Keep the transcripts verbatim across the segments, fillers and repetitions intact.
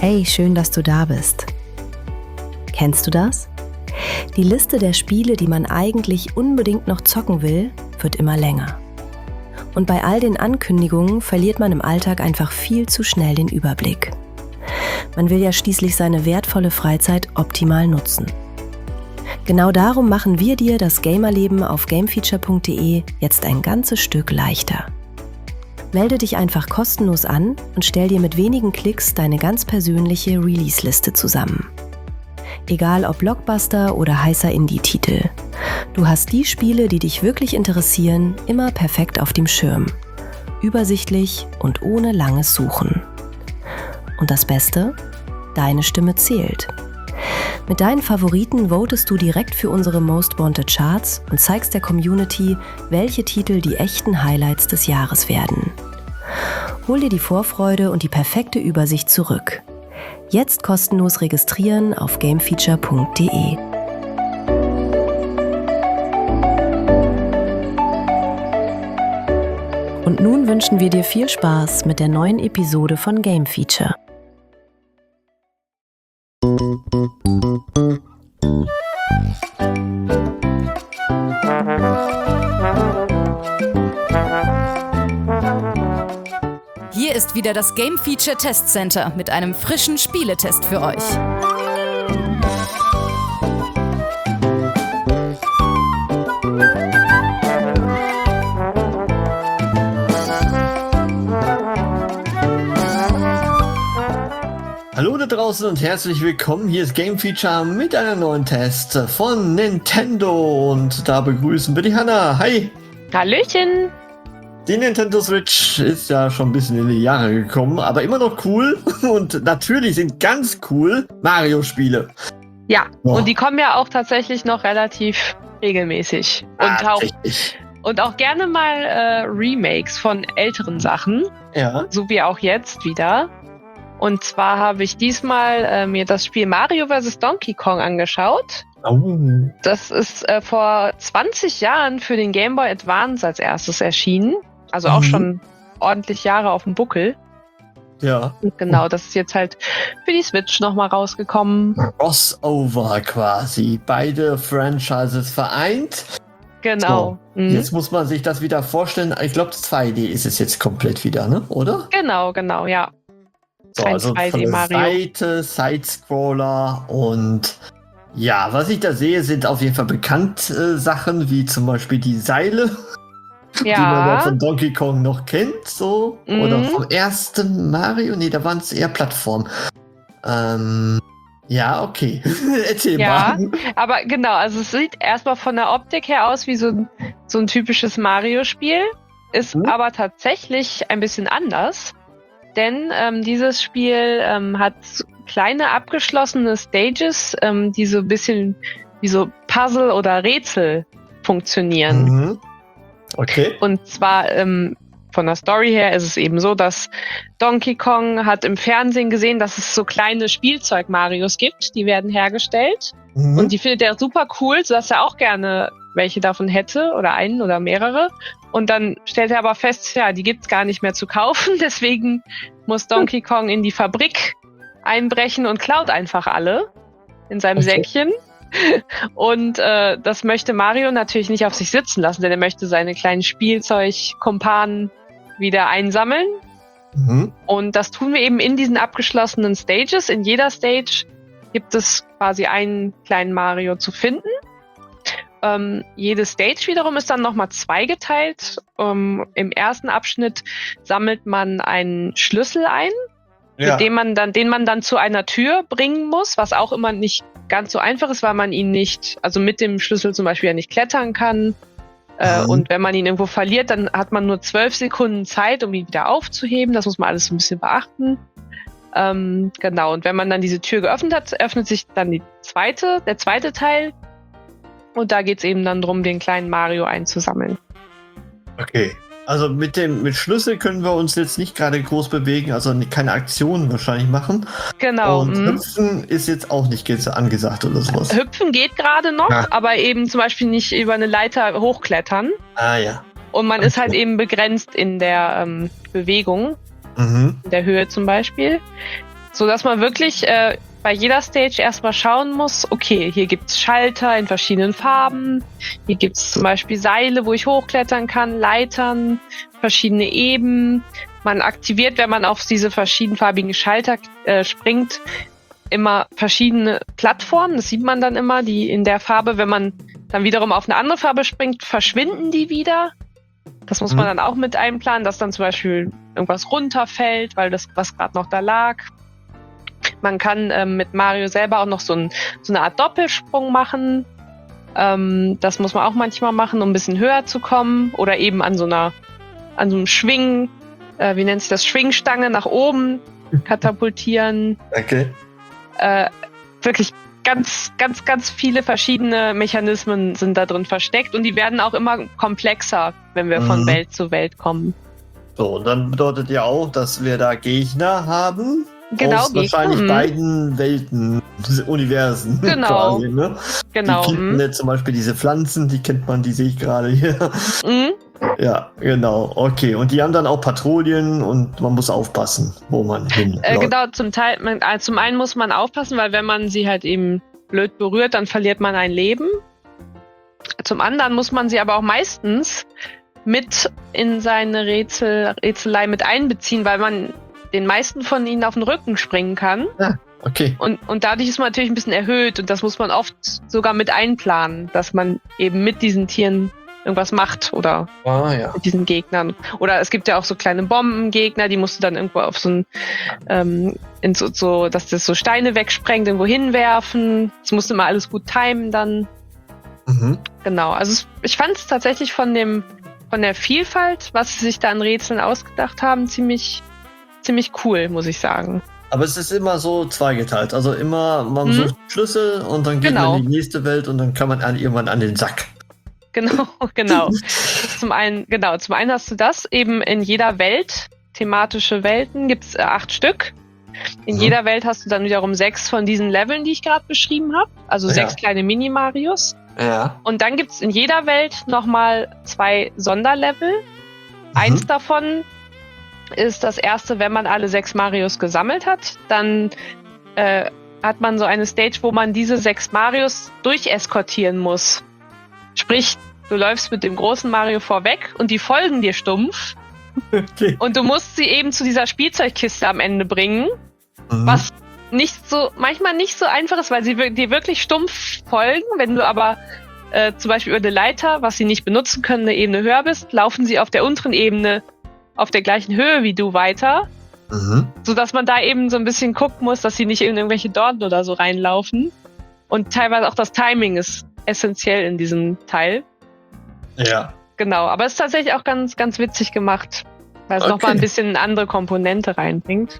Hey, schön, dass du da bist. Kennst du das? Die Liste der Spiele, die man eigentlich unbedingt noch zocken will, wird immer länger. Und bei all den Ankündigungen verliert man im Alltag einfach viel zu schnell den Überblick. Man will ja schließlich seine wertvolle Freizeit optimal nutzen. Genau darum machen wir dir das Gamerleben auf gamefeature punkt de jetzt ein ganzes Stück leichter. Melde dich einfach kostenlos an und stell dir mit wenigen Klicks deine ganz persönliche Release-Liste zusammen. Egal ob Blockbuster oder heißer Indie-Titel. Du hast die Spiele, die dich wirklich interessieren, immer perfekt auf dem Schirm. Übersichtlich und ohne langes Suchen. Und das Beste? Deine Stimme zählt. Mit deinen Favoriten votest du direkt für unsere Most Wanted Charts und zeigst der Community, welche Titel die echten Highlights des Jahres werden. Hol dir die Vorfreude und die perfekte Übersicht zurück. Jetzt kostenlos registrieren auf gamefeature punkt de. Und nun wünschen wir dir viel Spaß mit der neuen Episode von Game Feature. Hier ist wieder das Game Feature Test Center mit einem frischen Spieletest für euch. Hallo da draußen und herzlich willkommen. Hier ist Game Feature mit einer neuen Test von Nintendo und da begrüßen wir die Hanna. Hi! Hallöchen! Die Nintendo Switch ist ja schon ein bisschen in die Jahre gekommen, aber immer noch cool und natürlich sind ganz cool Mario-Spiele. Ja, Boah. Und die kommen ja auch tatsächlich noch relativ regelmäßig. Und, Ah, auch, richtig. und auch gerne mal äh, Remakes von älteren Sachen, Ja. so wie auch jetzt wieder. Und zwar habe ich diesmal äh, mir das Spiel Mario versus. Donkey Kong angeschaut. Oh. Das ist äh, vor zwanzig Jahren für den Game Boy Advance als erstes erschienen. Also auch Mhm. schon ordentlich Jahre auf dem Buckel. Ja. Und genau, das ist jetzt halt für die Switch nochmal rausgekommen. Crossover quasi. Beide Franchises vereint. Genau. So, Mhm. jetzt muss man sich das wieder vorstellen. Ich glaube, zwei D ist es jetzt komplett wieder, ne? Oder? Genau, genau, ja. So, Ein also zwei D von der Mario. Seite, Sidescroller und ja, was ich da sehe, sind auf jeden Fall bekannte äh, Sachen, wie zum Beispiel die Seile, die man ja Ja, von Donkey Kong noch kennt, so. Mhm. Oder vom ersten Mario, nee, da waren es eher Plattformen. Ähm, ja, okay. Erzähl ja, mal. aber genau, also es sieht erstmal von der Optik her aus wie so ein, so ein typisches Mario-Spiel, ist Mhm. aber tatsächlich ein bisschen anders, denn ähm, dieses Spiel ähm, hat kleine abgeschlossene Stages, ähm, die so ein bisschen wie so Puzzle oder Rätsel funktionieren. Mhm. Okay. Und zwar ähm, von der Story her ist es eben so, dass Donkey Kong hat im Fernsehen gesehen, dass es so kleine Spielzeug-Marios gibt, die werden hergestellt. Mhm. Und die findet er super cool, sodass er auch gerne welche davon hätte oder einen oder mehrere. Und dann stellt er aber fest, ja, die gibt's gar nicht mehr zu kaufen. Deswegen muss Donkey Kong in die Fabrik einbrechen und klaut einfach alle in seinem Okay. Säckchen. Und äh, das möchte Mario natürlich nicht auf sich sitzen lassen, denn er möchte seine kleinen Spielzeugkumpanen wieder einsammeln. Mhm. Und das tun wir eben in diesen abgeschlossenen Stages. In jeder Stage gibt es quasi einen kleinen Mario zu finden. Ähm, jede Stage wiederum ist dann nochmal zweigeteilt. Ähm, Im ersten Abschnitt sammelt man einen Schlüssel ein, Ja. mit dem man dann, den man dann zu einer Tür bringen muss, was auch immer nicht ganz so einfach ist, weil man ihn nicht, also mit dem Schlüssel zum Beispiel ja nicht klettern kann. Äh, Mhm. Und wenn man ihn irgendwo verliert, dann hat man nur zwölf Sekunden Zeit, um ihn wieder aufzuheben. Das muss man alles so ein bisschen beachten. Ähm, genau, und wenn man dann diese Tür geöffnet hat, öffnet sich dann die zweite, der zweite Teil. Und da geht's eben dann darum, den kleinen Mario einzusammeln. Okay. Also mit dem mit Schlüssel können wir uns jetzt nicht gerade groß bewegen, also keine Aktionen wahrscheinlich machen. Genau. Und mhm. Hüpfen ist jetzt auch nicht ge- angesagt oder sowas. Hüpfen geht gerade noch, Ja. aber eben zum Beispiel nicht über eine Leiter hochklettern. Ah ja. Und man Okay. ist halt eben begrenzt in der ähm, Bewegung, Mhm. in der Höhe zum Beispiel. So dass man wirklich äh, bei jeder Stage erstmal schauen muss, okay, hier gibt's Schalter in verschiedenen Farben, hier gibt's zum Beispiel Seile, wo ich hochklettern kann, Leitern, verschiedene Eben. Man aktiviert, wenn man auf diese verschiedenfarbigen Schalter äh, springt, immer verschiedene Plattformen. Das sieht man dann immer, die in der Farbe, wenn man dann wiederum auf eine andere Farbe springt, verschwinden die wieder. Das muss man dann auch mit einplanen, dass dann zum Beispiel irgendwas runterfällt, weil das, was gerade noch da lag. Man kann ähm, mit Mario selber auch noch so, ein, so eine Art Doppelsprung machen. Ähm, das muss man auch manchmal machen, um ein bisschen höher zu kommen. Oder eben an so einer, an so einem Schwing, äh, wie nennt sich das, Schwingstange nach oben katapultieren. Okay. Äh, wirklich ganz, ganz, ganz viele verschiedene Mechanismen sind da drin versteckt und die werden auch immer komplexer, wenn wir mhm. von Welt zu Welt kommen. So, und dann bedeutet ja auch, dass wir da Gegner haben. Genau, aus wahrscheinlich Gegner. beiden Welten, Universen. Genau. Quasi, ne? Genau. Die kennt man mhm. ja zum Beispiel diese Pflanzen, die kennt man, die sehe ich gerade hier. Mhm. Ja, genau. Okay. Und die haben dann auch Patrouillen und man muss aufpassen, wo man hin. Äh, genau, zum Teil, man, also zum einen muss man aufpassen, weil wenn man sie halt eben blöd berührt, dann verliert man ein Leben. Zum anderen muss man sie aber auch meistens mit in seine Rätsel, Rätselei mit einbeziehen, weil man den meisten von ihnen auf den Rücken springen kann. Ja, okay. Und, und dadurch ist man natürlich ein bisschen erhöht und das muss man oft sogar mit einplanen, dass man eben mit diesen Tieren irgendwas macht oder ah, ja. mit diesen Gegnern. Oder es gibt ja auch so kleine Bombengegner, die musst du dann irgendwo auf so ein, ähm, in so, so, dass das so Steine wegsprengt, irgendwo hinwerfen. Das musst du immer alles gut timen dann. Mhm. Genau, also es, ich fand es tatsächlich von dem, von der Vielfalt, was sie sich da an Rätseln ausgedacht haben, ziemlich, ziemlich cool, muss ich sagen. Aber es ist immer so zweigeteilt. Also immer, man Mhm. sucht Schlüssel und dann geht Genau. man in die nächste Welt und dann kann man an, irgendwann an den Sack. Genau, genau. Zum einen, genau, zum einen hast du das eben in jeder Welt, thematische Welten, gibt es äh, acht Stück. In Mhm. jeder Welt hast du dann wiederum sechs von diesen Leveln, die ich gerade beschrieben habe. Also Ja. sechs kleine Mini-Marios. Ja. Und dann gibt es in jeder Welt nochmal zwei Sonderlevel. Mhm. Eins davon ist das erste, wenn man alle sechs Marios gesammelt hat. Dann äh, hat man so eine Stage, wo man diese sechs Marios durcheskortieren muss. Sprich, du läufst mit dem großen Mario vorweg und die folgen dir stumpf. Okay. Und du musst sie eben zu dieser Spielzeugkiste am Ende bringen. Mhm. Was nicht so, manchmal nicht so einfach ist, weil sie wir- dir wirklich stumpf folgen. Wenn du aber äh, zum Beispiel über eine Leiter, was sie nicht benutzen können, eine Ebene höher bist, laufen sie auf der unteren Ebene auf der gleichen Höhe wie du weiter. Mhm. Sodass man da eben so ein bisschen gucken muss, dass sie nicht in irgendwelche Dornen oder so reinlaufen. Und teilweise auch das Timing ist essentiell in diesem Teil. Ja. Genau, aber es ist tatsächlich auch ganz, ganz witzig gemacht, weil es Okay. nochmal ein bisschen eine andere Komponente reinbringt.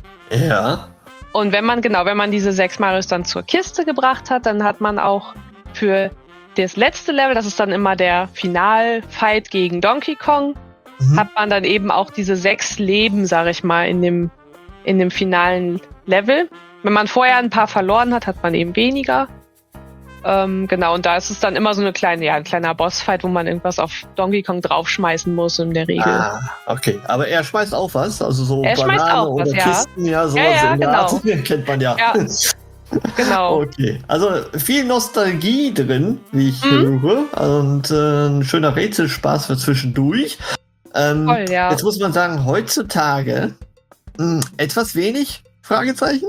Ja. Und wenn man, genau, wenn man diese sechs Marios dann zur Kiste gebracht hat, dann hat man auch für das letzte Level, das ist dann immer der Final-Fight gegen Donkey Kong, Mhm. hat man dann eben auch diese sechs Leben, sag ich mal, in dem, in dem finalen Level. Wenn man vorher ein paar verloren hat, hat man eben weniger. Ähm, genau, und da ist es dann immer so eine kleine, ja, ein kleiner Bossfight, wo man irgendwas auf Donkey Kong draufschmeißen muss in der Regel. Ah, okay. Aber er schmeißt auch was, also so Er schmeißt Bananen auch oder was, ja. Kisten, ja, sowas Ja, ja, in der genau. Art. Kennt man ja. Ja. Genau. Okay, also viel Nostalgie drin, wie ich Mhm. höre, und äh, ein schöner Rätselspaß für zwischendurch. Ähm, Toll, ja. Jetzt muss man sagen, heutzutage mh, etwas wenig? Fragezeichen?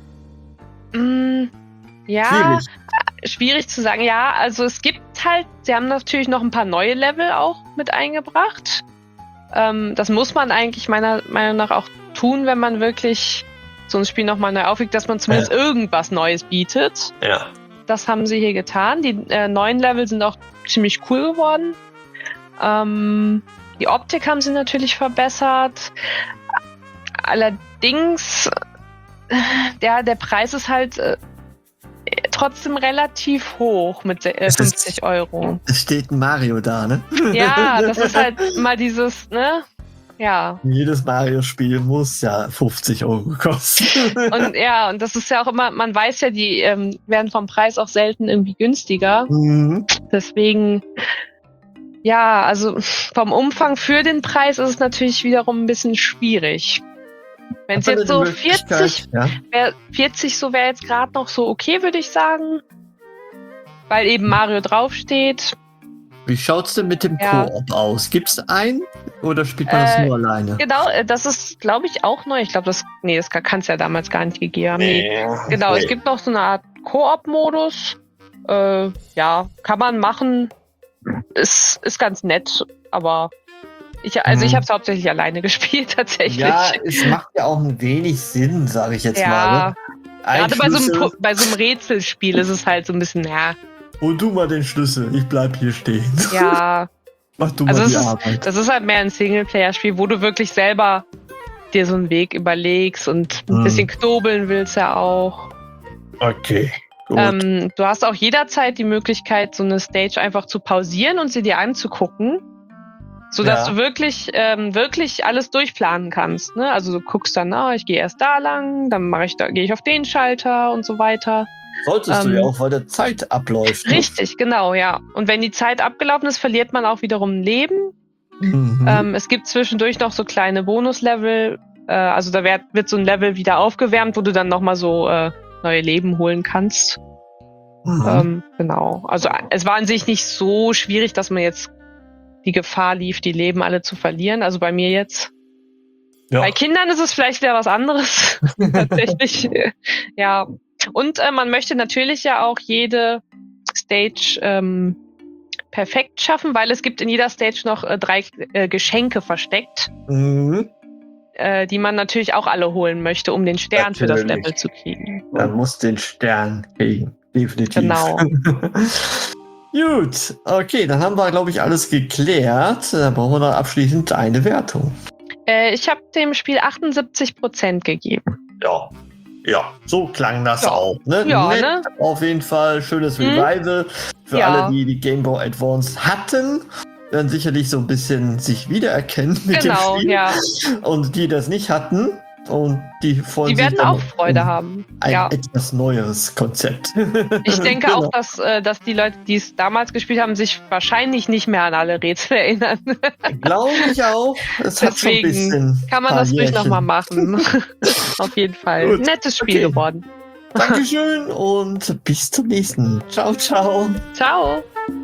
Mm, ja, Schwierig. schwierig zu sagen. Ja, also es gibt halt, sie haben natürlich noch ein paar neue Level auch mit eingebracht. Ähm, das muss man eigentlich meiner Meinung nach auch tun, wenn man wirklich so ein Spiel nochmal neu auflegt, dass man zumindest Ja. irgendwas Neues bietet. Ja. Das haben sie hier getan. Die äh, neuen Level sind auch ziemlich cool geworden. Ähm, die Optik haben sie natürlich verbessert. Allerdings, äh, der, der Preis ist halt äh, trotzdem relativ hoch mit äh, Es ist- fünfzig Euro. Es steht ein Mario da, ne? Ja, das ist halt mal dieses, ne? Ja. Jedes Mario-Spiel muss ja fünfzig Euro kosten. Und ja, und das ist ja auch immer, man weiß ja, die ähm, werden vom Preis auch selten irgendwie günstiger. Mhm. Deswegen, ja, also vom Umfang für den Preis ist es natürlich wiederum ein bisschen schwierig. Wenn es Hat man jetzt eine so Möglichkeit, vierzig, ja? wär, vierzig so wäre jetzt gerade noch so okay, würde ich sagen. Weil eben Mario draufsteht. Wie schaut's denn mit dem Ja. Koop aus? Gibt's einen oder spielt man das Äh, nur alleine? Genau, äh, das ist, glaube ich, auch neu. Ich glaube, das, nee, das kann es ja damals gar nicht gegeben haben. Nee. Genau, es gibt noch so eine Art Koop-Modus. Äh, ja, kann man machen. Ist, ist ganz nett, aber ich, also Hm. ich habe es hauptsächlich alleine gespielt, tatsächlich. Ja, es macht ja auch ein wenig Sinn, sage ich jetzt Ja, mal. Ne? Ein Gerade bei so, einem, Schlüssel, Pu- bei so einem Rätselspiel ist es halt so ein bisschen, ja, hol du mal den Schlüssel, ich bleib hier stehen. ja. Mach du Also mal es die ist, Arbeit. das ist halt mehr ein Singleplayer-Spiel, wo du wirklich selber dir so einen Weg überlegst und ein Hm. bisschen knobeln willst ja auch. Okay, gut. Ähm, du hast auch jederzeit die Möglichkeit, so eine Stage einfach zu pausieren und sie dir anzugucken, sodass Ja. du wirklich, ähm, wirklich alles durchplanen kannst. Ne? Also du guckst dann, ah, ich gehe erst da lang, dann mache ich da, gehe ich auf den Schalter und so weiter. Solltest du ähm, ja auch, weil der Zeit abläuft. ne? Richtig, genau, ja. Und wenn die Zeit abgelaufen ist, verliert man auch wiederum ein Leben. Mhm. Ähm, es gibt zwischendurch noch so kleine Bonuslevel. Äh, also da wird, wird so ein Level wieder aufgewärmt, wo du dann nochmal so äh, neue Leben holen kannst. Mhm. Ähm, genau. Also äh, es war an sich nicht so schwierig, dass man jetzt die Gefahr lief, die Leben alle zu verlieren. Also bei mir jetzt. ja. Bei Kindern ist es vielleicht wieder was anderes. Tatsächlich. Ja. Und äh, man möchte natürlich ja auch jede Stage ähm, perfekt schaffen, weil es gibt in jeder Stage noch äh, drei äh, Geschenke versteckt, Mhm. äh, die man natürlich auch alle holen möchte, um den Stern für das Natürlich. Level zu kriegen. Man muss den Stern kriegen. Definitiv. Genau. Gut, okay, dann haben wir, glaube ich, alles geklärt. Dann brauchen wir noch abschließend eine Wertung. Äh, ich habe dem Spiel achtundsiebzig Prozent gegeben. Ja. Ja, so klang das Ja. auch. Ne? Ja, Nett, ne? auf jeden Fall schönes Mhm. Revival. Für Ja. alle, die die Game Boy Advance hatten, werden sicherlich so ein bisschen sich wiedererkennen mit Genau, dem Spiel. ja. Und die das nicht hatten und die freuen Die sich werden dann auch um Freude haben. ein Ja. etwas neues Konzept. Ich denke Genau. auch, dass, äh, dass die Leute, die es damals gespielt haben, sich wahrscheinlich nicht mehr an alle Rätsel erinnern. Glaube ich auch. Es hat schon ein Deswegen bisschen. Kann man paar das ruhig Jährchen. nochmal machen. Auf jeden Fall. Gut. Nettes Spiel Okay. geworden. Dankeschön und bis zum nächsten. Ciao, ciao. Ciao.